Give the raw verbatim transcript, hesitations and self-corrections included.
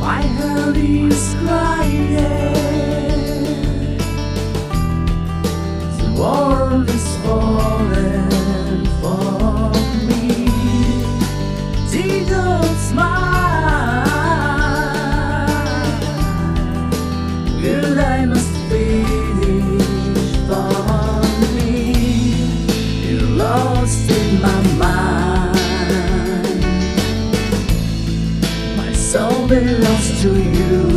My heart is crying. The world is falling for me. Don't smile. Good, I must finish for me. You're lost in my mind. My soul belongs to you.